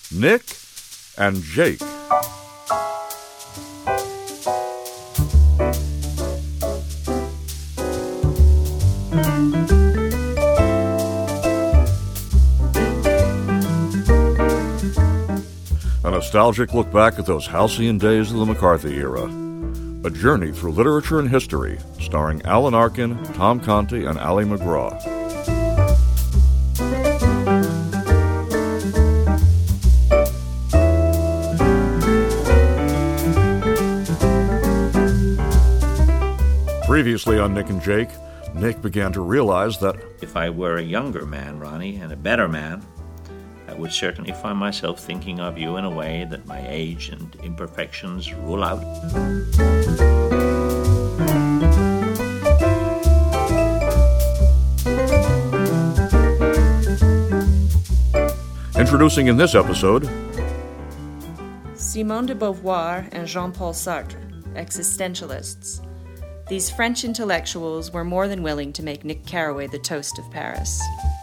Nick and Jake. A nostalgic look back at those halcyon days of the McCarthy era. A journey through literature and history, starring Alan Arkin, Tom Conti, and Ali MacGraw. Previously on Nick and Jake, Nick began to realize that if I were a younger man, Ronnie, and a better man, I would certainly find myself thinking of you in a way that my age and imperfections rule out. Introducing in this episode, Simone de Beauvoir and Jean-Paul Sartre, existentialists. These French intellectuals were more than willing to make Nick Carraway the toast of Paris.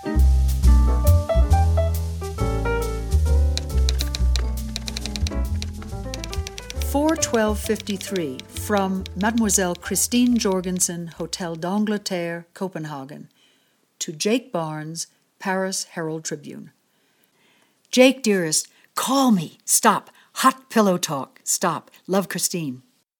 $412.53 from Mademoiselle Christine Jorgensen, Hotel d'Angleterre, Copenhagen, to Jake Barnes, Paris Herald Tribune. Jake, dearest, call me. Stop. Hot pillow talk. Stop. Love, Christine.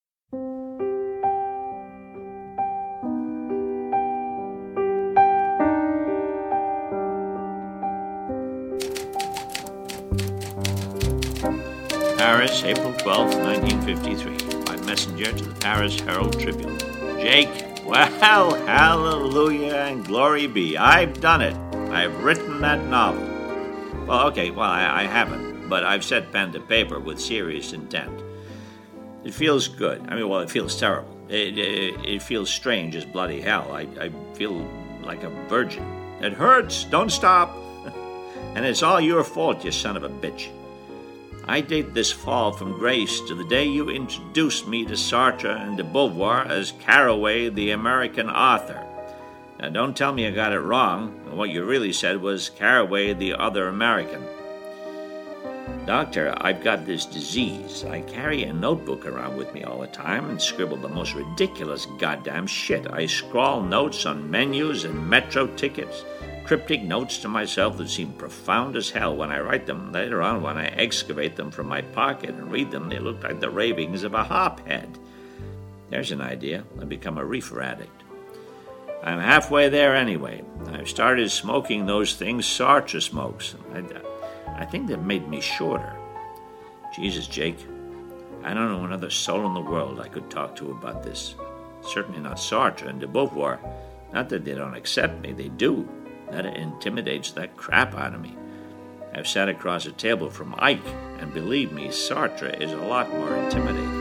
Paris, April 12th, 1953. By messenger to the Paris Herald Tribune. Jake, well, hallelujah and glory be. I've done it. I've written that novel. Well, okay, I haven't, but I've set pen to paper with serious intent. It feels good. It feels terrible. It feels strange as bloody hell. I feel like a virgin. It hurts. Don't stop. And it's all your fault, you son of a bitch. I date this fall from grace to the day you introduced me to Sartre and de Beauvoir as Carraway, the American author. Now, don't tell me I got it wrong. What you really said was Carraway, the other American. Doctor, I've got this disease. I carry a notebook around with me all the time and scribble the most ridiculous goddamn shit. I scrawl notes on menus and metro tickets. Cryptic notes to myself that seem profound as hell when I write them. Later on, when I excavate them from my pocket and read them, they look like the ravings of a hophead. There's an idea. I've become a reefer addict. I'm halfway there anyway. I've started smoking those things Sartre smokes. I think they've made me shorter. Jesus, Jake, I don't know another soul in the world I could talk to about this. Certainly not Sartre and de Beauvoir. Not that they don't accept me, they do. That intimidates that crap out of me. I've sat across a table from Ike, and believe me, Sartre is a lot more intimidating.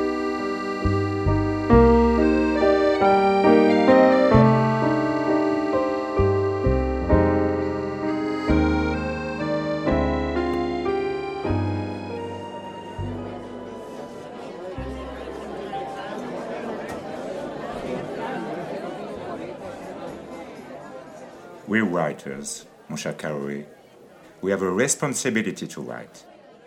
We're writers, mon cher Carraway. We have a responsibility to write.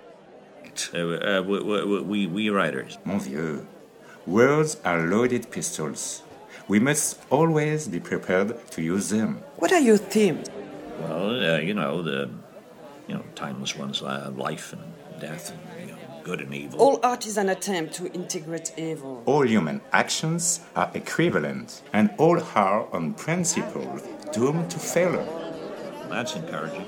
We writers. Mon vieux, words are loaded pistols. We must always be prepared to use them. What are your themes? Well, timeless ones, life and death, and, good and evil. All art is an attempt to integrate evil. All human actions are equivalent, and all are on principle doomed to failure. That's encouraging.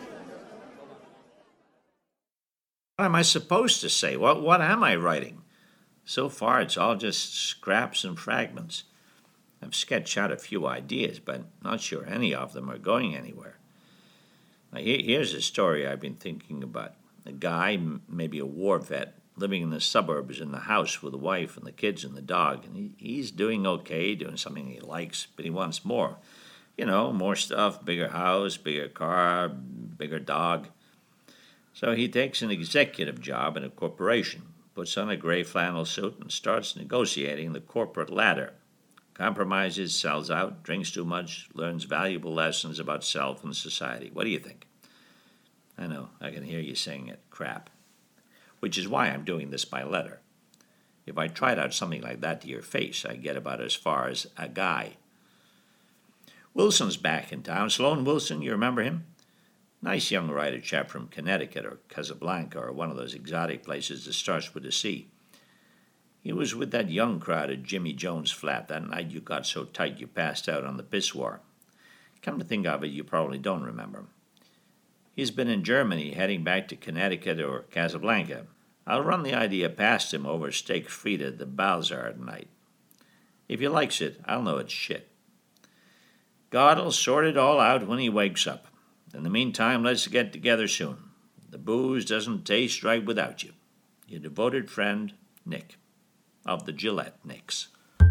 What am I supposed to say? What am I writing? So far, it's all just scraps and fragments. I've sketched out a few ideas, but not sure any of them are going anywhere. Now, here's a story I've been thinking about. A guy, maybe a war vet, living in the suburbs in the house with the wife and the kids and the dog. And he's doing okay, doing something he likes, but he wants more. More stuff, bigger house, bigger car, bigger dog. So he takes an executive job in a corporation, puts on a gray flannel suit, and starts negotiating the corporate ladder. Compromises, sells out, drinks too much, learns valuable lessons about self and society. What do you think? I know, I can hear you saying it. Crap. Which is why I'm doing this by letter. If I tried out something like that to your face, I'd get about as far as a guy. Wilson's back in town. Sloan Wilson, you remember him? Nice young writer chap from Connecticut or Casablanca or one of those exotic places that starts with a C. He was with that young crowd at Jimmy Jones' flat that night you got so tight you passed out on the pissoir. Come to think of it, you probably don't remember him. He's been in Germany, heading back to Connecticut or Casablanca. I'll run the idea past him over steak frita at the Balzar tonight. If he likes it, I'll know it's shit. God'll sort it all out when he wakes up. In the meantime, let's get together soon. The booze doesn't taste right without you. Your devoted friend, Nick, of the Gillette Nicks.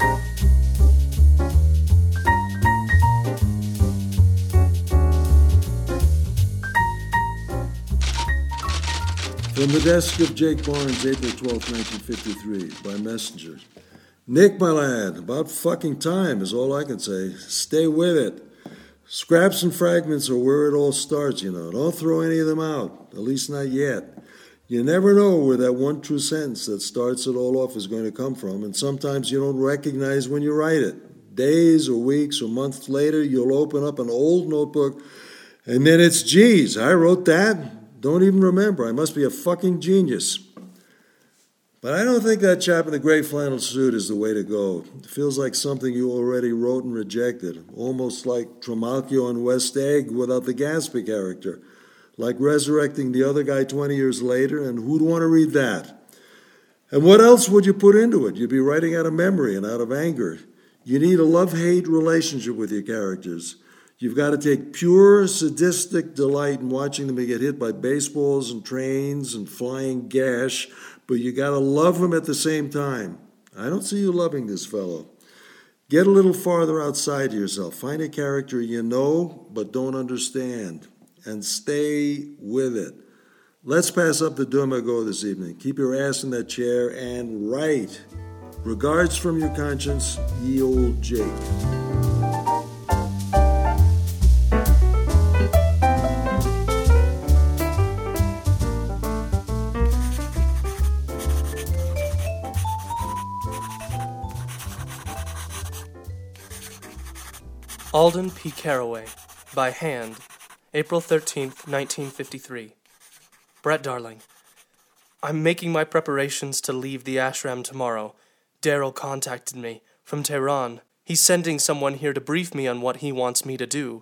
From the desk of Jake Barnes, April 12, 1953, by messenger. Nick, my lad, about fucking time is all I can say. Stay with it. Scraps and fragments are where it all starts, you know. Don't throw any of them out, at least not yet. You never know where that one true sentence that starts it all off is going to come from, and sometimes you don't recognize when you write it. Days or weeks or months later, you'll open up an old notebook, and then it's, geez, I wrote that? Don't even remember. I must be a fucking genius. But I don't think that chap in the gray flannel suit is the way to go. It feels like something you already wrote and rejected, almost like Trimalchio and West Egg without the Gatsby character, like resurrecting the other guy 20 years later, and who'd want to read that? And what else would you put into it? You'd be writing out of memory and out of anger. You need a love-hate relationship with your characters. You've got to take pure sadistic delight in watching them get hit by baseballs and trains and flying gash, but you got to love them at the same time. I don't see you loving this fellow. Get a little farther outside yourself. Find a character you know but don't understand, and stay with it. Let's pass up the Dumago this evening. Keep your ass in that chair and write. Regards from your conscience, ye old Jake. Alden P. Carraway, by hand, April 13th, 1953. Brett, darling, I'm making my preparations to leave the ashram tomorrow. Daryl contacted me from Tehran. He's sending someone here to brief me on what he wants me to do.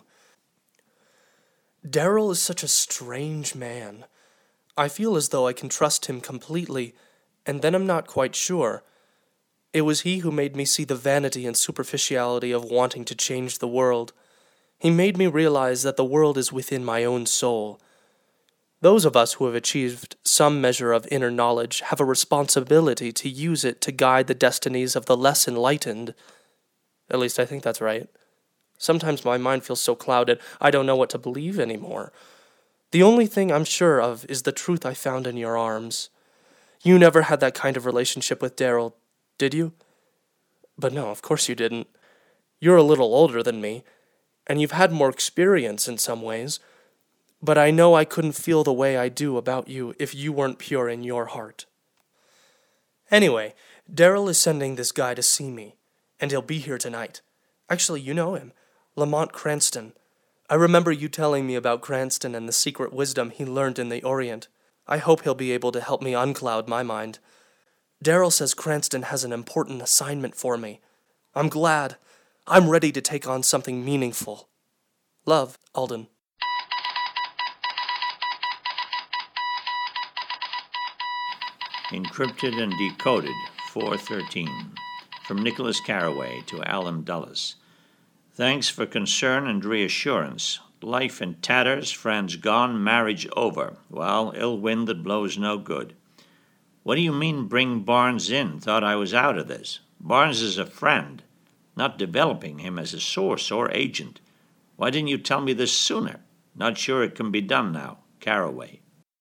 Daryl is such a strange man. I feel as though I can trust him completely, and then I'm not quite sure. It was he who made me see the vanity and superficiality of wanting to change the world. He made me realize that the world is within my own soul. Those of us who have achieved some measure of inner knowledge have a responsibility to use it to guide the destinies of the less enlightened. At least I think that's right. Sometimes my mind feels so clouded, I don't know what to believe anymore. The only thing I'm sure of is the truth I found in your arms. You never had that kind of relationship with Daryl, did you? But no, of course you didn't. You're a little older than me, and you've had more experience in some ways, but I know I couldn't feel the way I do about you if you weren't pure in your heart. Anyway, Daryl is sending this guy to see me, and he'll be here tonight. Actually, you know him, Lamont Cranston. I remember you telling me about Cranston and the secret wisdom he learned in the Orient. I hope he'll be able to help me uncloud my mind. Daryl says Cranston has an important assignment for me. I'm glad. I'm ready to take on something meaningful. Love, Alden. Encrypted and Decoded, 413. From Nicholas Carraway to Alan Dulles. Thanks for concern and reassurance. Life in tatters, friends gone, marriage over. Well, ill wind that blows no good. What do you mean bring Barnes in? Thought I was out of this. Barnes is a friend, not developing him as a source or agent. Why didn't you tell me this sooner? Not sure it can be done now. Carraway.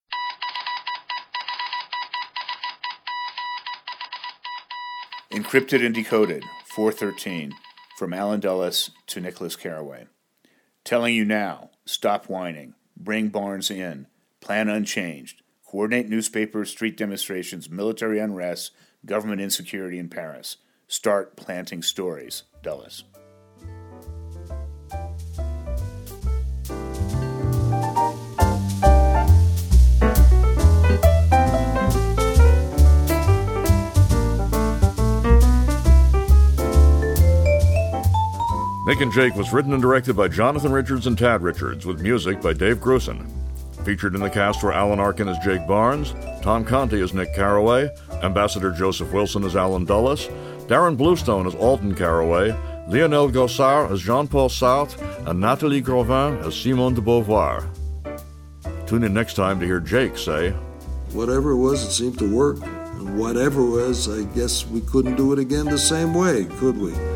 Encrypted and Decoded, 413. From Alan Dulles to Nicholas Carraway. Telling you now, stop whining. Bring Barnes in. Plan unchanged. Coordinate newspapers, street demonstrations, military unrest, government insecurity in Paris. Start planting stories. Dulles. Nick and Jake was written and directed by Jonathan Richards and Tad Richards, with music by Dave Grusin. Featured in the cast were Alan Arkin as Jake Barnes, Tom Conti as Nick Carraway, Ambassador Joseph Wilson as Alan Dulles, Darren Bluestone as Alton Carraway, Lionel Gossard as Jean-Paul Sartre, and Nathalie Grovin as Simone de Beauvoir. Tune in next time to hear Jake say, Whatever it was, it seemed to work. And whatever it was, I guess we couldn't do it again the same way, could we?